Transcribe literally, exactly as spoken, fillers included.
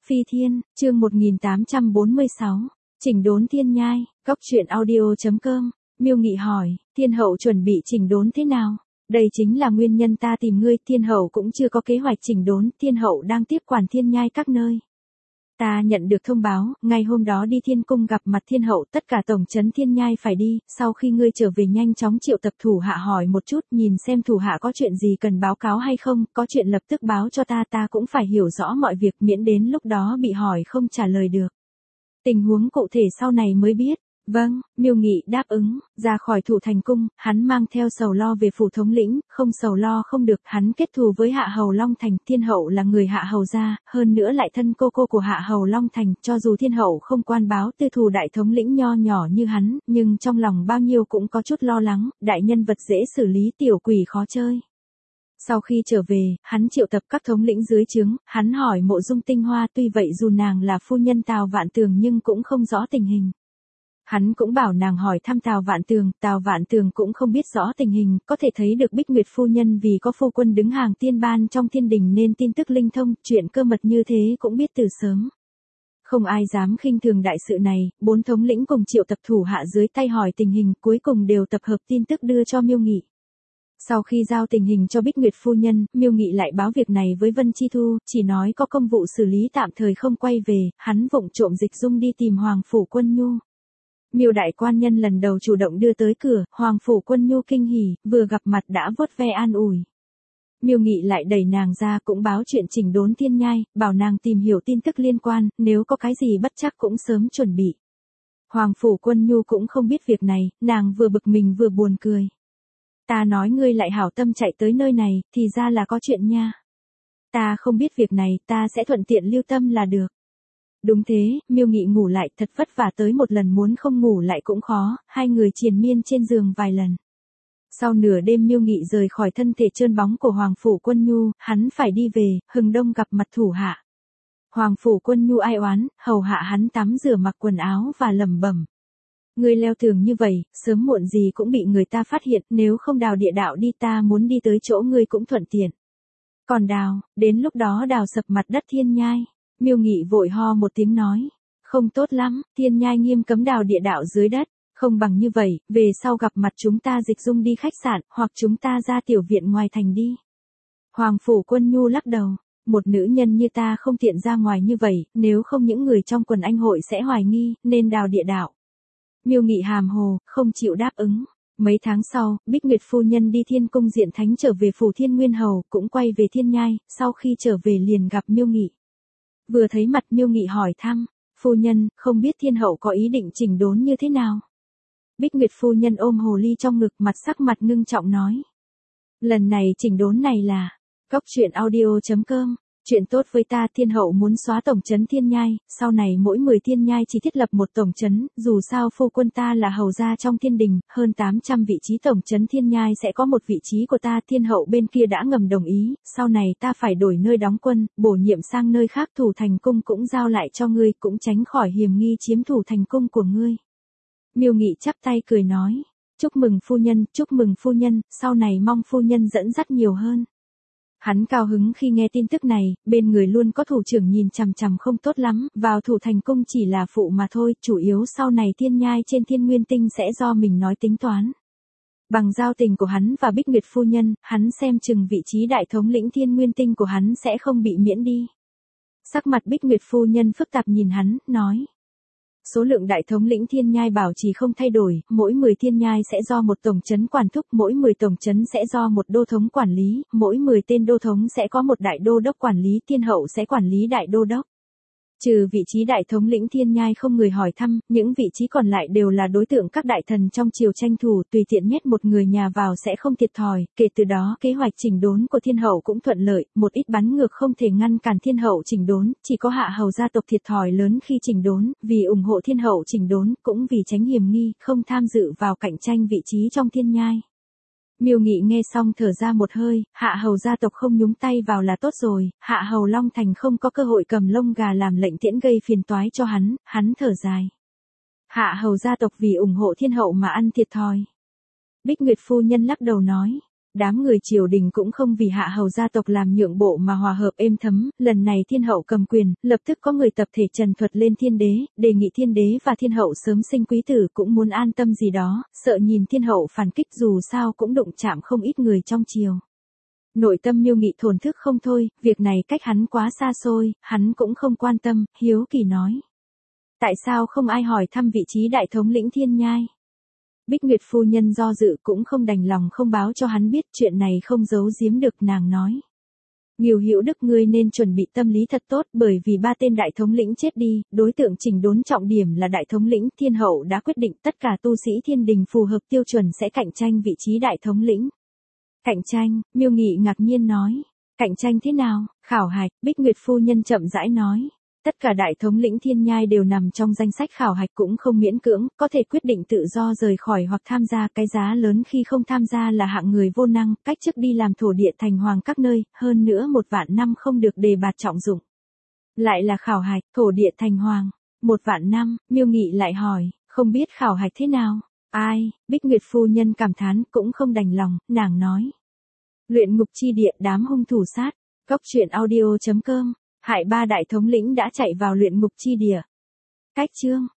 Phi Thiên, chương một nghìn tám trăm bốn mươi sáu, chỉnh đốn thiên nhai, góc truyện audio.com, Miêu Nghị hỏi, thiên hậu chuẩn bị chỉnh đốn thế nào? Đây chính là nguyên nhân ta tìm ngươi, thiên hậu cũng chưa có kế hoạch chỉnh đốn, thiên hậu đang tiếp quản thiên nhai các nơi. Ta nhận được thông báo, ngày hôm đó đi thiên cung gặp mặt thiên hậu, tất cả tổng trấn thiên nhai phải đi, sau khi ngươi trở về nhanh chóng triệu tập thủ hạ hỏi một chút, nhìn xem thủ hạ có chuyện gì cần báo cáo hay không, có chuyện lập tức báo cho ta, ta cũng phải hiểu rõ mọi việc, miễn đến lúc đó bị hỏi không trả lời được. Tình huống cụ thể sau này mới biết. Vâng, Miêu Nghị đáp ứng, ra khỏi thủ thành cung, hắn mang theo sầu lo về phủ thống lĩnh, không sầu lo không được, hắn kết thù với Hạ Hầu Long Thành, thiên hậu là người Hạ Hầu gia, hơn nữa lại thân cô cô của Hạ Hầu Long Thành, cho dù thiên hậu không quan báo tư thù đại thống lĩnh nho nhỏ như hắn, nhưng trong lòng bao nhiêu cũng có chút lo lắng, đại nhân vật dễ xử lý, tiểu quỷ khó chơi. Sau khi trở về, hắn triệu tập các thống lĩnh dưới trướng, hắn hỏi Mộ Dung Tinh Hoa, tuy vậy dù nàng là phu nhân Tào Vạn Tường nhưng cũng không rõ tình hình. Hắn cũng bảo nàng hỏi thăm Tào Vạn Tường, Tào Vạn Tường cũng không biết rõ tình hình, có thể thấy được Bích Nguyệt phu nhân vì có phu quân đứng hàng tiên ban trong thiên đình nên tin tức linh thông, chuyện cơ mật như thế cũng biết từ sớm. Không ai dám khinh thường đại sự này, bốn thống lĩnh cùng triệu tập thủ hạ dưới tay hỏi tình hình, cuối cùng đều tập hợp tin tức đưa cho Miêu Nghị. Sau khi giao tình hình cho Bích Nguyệt phu nhân, Miêu Nghị lại báo việc này với Vân Chi Thu, chỉ nói có công vụ xử lý tạm thời không quay về, hắn vụng trộm dịch dung đi tìm Hoàng phủ Quân Nhu. Miêu đại quan nhân lần đầu chủ động đưa tới cửa, Hoàng phủ Quân Nhu kinh hỉ, vừa gặp mặt đã vuốt ve an ủi. Miêu Nghị lại đẩy nàng ra cũng báo chuyện chỉnh đốn thiên nhai, bảo nàng tìm hiểu tin tức liên quan, nếu có cái gì bất chắc cũng sớm chuẩn bị. Hoàng phủ Quân Nhu cũng không biết việc này, nàng vừa bực mình vừa buồn cười. Ta nói ngươi lại hảo tâm chạy tới nơi này, thì ra là có chuyện nha. Ta không biết việc này, ta sẽ thuận tiện lưu tâm là được. Đúng thế, Miêu Nghị ngủ lại, thật vất vả tới một lần muốn không ngủ lại cũng khó, hai người triền miên trên giường vài lần. Sau nửa đêm Miêu Nghị rời khỏi thân thể trơn bóng của Hoàng phủ Quân Nhu, hắn phải đi về, hừng đông gặp mặt thủ hạ. Hoàng phủ Quân Nhu ai oán, hầu hạ hắn tắm rửa mặc quần áo và lẩm bẩm. Ngươi leo tường như vậy, sớm muộn gì cũng bị người ta phát hiện, nếu không đào địa đạo đi ta muốn đi tới chỗ ngươi cũng thuận tiện. Còn đào, đến lúc đó đào sập mặt đất thiên nhai. Miêu Nghị vội ho một tiếng nói, không tốt lắm, thiên nhai nghiêm cấm đào địa đạo dưới đất, không bằng như vậy, về sau gặp mặt chúng ta dịch dung đi khách sạn, hoặc chúng ta ra tiểu viện ngoài thành đi. Hoàng phủ Quân Nhu lắc đầu, một nữ nhân như ta không tiện ra ngoài như vậy, nếu không những người trong quần anh hội sẽ hoài nghi, nên đào địa đạo. Miêu Nghị hàm hồ, không chịu đáp ứng. Mấy tháng sau, Bích Nguyệt phu nhân đi thiên cung diện thánh trở về phủ Thiên Nguyên Hầu, cũng quay về thiên nhai, sau khi trở về liền gặp Miêu Nghị. Vừa thấy mặt Miêu Nghị hỏi thăm, phu nhân, không biết thiên hậu có ý định chỉnh đốn như thế nào? Bích Nguyệt phu nhân ôm hồ ly trong ngực, mặt sắc mặt ngưng trọng nói. Lần này chỉnh đốn này là, góc truyện audio.com, chuyện tốt với ta, thiên hậu muốn xóa tổng trấn thiên nhai, sau này mỗi mười thiên nhai chỉ thiết lập một tổng trấn, dù sao phu quân ta là hầu gia trong thiên đình, hơn tám trăm vị trí tổng trấn thiên nhai sẽ có một vị trí của ta, thiên hậu bên kia đã ngầm đồng ý, sau này ta phải đổi nơi đóng quân, bổ nhiệm sang nơi khác, thủ thành cung cũng giao lại cho ngươi, cũng tránh khỏi hiểm nghi chiếm thủ thành cung của ngươi. Miêu Nghị chắp tay cười nói, chúc mừng phu nhân, chúc mừng phu nhân, sau này mong phu nhân dẫn dắt nhiều hơn. Hắn cao hứng khi nghe tin tức này, bên người luôn có thủ trưởng nhìn chằm chằm không tốt lắm, vào thủ thành cung chỉ là phụ mà thôi, chủ yếu sau này thiên nhai trên thiên nguyên tinh sẽ do mình nói tính toán. Bằng giao tình của hắn và Bích Nguyệt phu nhân, hắn xem chừng vị trí đại thống lĩnh thiên nguyên tinh của hắn sẽ không bị miễn đi. Sắc mặt Bích Nguyệt phu nhân phức tạp nhìn hắn, nói. Số lượng đại thống lĩnh thiên nhai bảo trì không thay đổi, mỗi mười thiên nhai sẽ do một tổng trấn quản thúc, mỗi mười tổng trấn sẽ do một đô thống quản lý, mỗi mười tên đô thống sẽ có một đại đô đốc quản lý, thiên hậu sẽ quản lý đại đô đốc. Trừ vị trí đại thống lĩnh thiên nhai không người hỏi thăm, những vị trí còn lại đều là đối tượng các đại thần trong triều tranh thủ, tùy tiện nhét một người nhà vào sẽ không thiệt thòi, kể từ đó kế hoạch chỉnh đốn của thiên hậu cũng thuận lợi, một ít bắn ngược không thể ngăn cản thiên hậu chỉnh đốn, chỉ có Hạ Hầu gia tộc thiệt thòi lớn khi chỉnh đốn, vì ủng hộ thiên hậu chỉnh đốn, cũng vì tránh hiểm nghi, không tham dự vào cạnh tranh vị trí trong thiên nhai. Miêu Nghị nghe xong thở ra một hơi, Hạ Hầu gia tộc không nhúng tay vào là tốt rồi, Hạ Hầu Long Thành không có cơ hội cầm lông gà làm lệnh tiễn gây phiền toái cho hắn, hắn thở dài. Hạ Hầu gia tộc vì ủng hộ thiên hậu mà ăn thiệt thòi. Bích Nguyệt phu nhân lắc đầu nói, Đám người triều đình cũng không vì hạ hầu gia tộc làm nhượng bộ mà hòa hợp êm thấm, lần này thiên hậu cầm quyền, lập tức có người tập thể trần thuật lên thiên đế, đề nghị thiên đế và thiên hậu sớm sinh quý tử cũng muốn an tâm gì đó, sợ nhìn thiên hậu phản kích dù sao cũng đụng chạm không ít người trong triều. Nội tâm Miêu Nghị thổn thức không thôi, việc này cách hắn quá xa xôi, hắn cũng không quan tâm, hiếu kỳ nói. Tại sao không ai hỏi thăm vị trí đại thống lĩnh thiên nhai? Bích Nguyệt phu nhân do dự cũng không đành lòng không báo cho hắn biết, chuyện này không giấu giếm được, nàng nói. Nhiều Hữu Đức, ngươi nên chuẩn bị tâm lý thật tốt, bởi vì ba tên đại thống lĩnh chết đi, đối tượng chỉnh đốn trọng điểm là đại thống lĩnh, thiên hậu đã quyết định tất cả tu sĩ thiên đình phù hợp tiêu chuẩn sẽ cạnh tranh vị trí đại thống lĩnh. Cạnh tranh, Miêu Nghị ngạc nhiên nói. Cạnh tranh thế nào? Khảo hạch, Bích Nguyệt phu nhân chậm rãi nói. Tất cả đại thống lĩnh thiên nhai đều nằm trong danh sách khảo hạch, cũng không miễn cưỡng, có thể quyết định tự do rời khỏi hoặc tham gia, cái giá lớn khi không tham gia là hạng người vô năng, cách chức đi làm thổ địa thành hoàng các nơi, hơn nữa một vạn năm không được đề bạt trọng dụng. Lại là khảo hạch, thổ địa thành hoàng, một vạn năm, Miêu Nghị lại hỏi, không biết khảo hạch thế nào? Ai? Bích Nguyệt phu nhân cảm thán, cũng không đành lòng, nàng nói. Luyện ngục chi địa, đám hung thủ sát. Góc truyện audio chấm com. Hại ba đại thống lĩnh đã chạy vào luyện ngục chi địa. Cách chương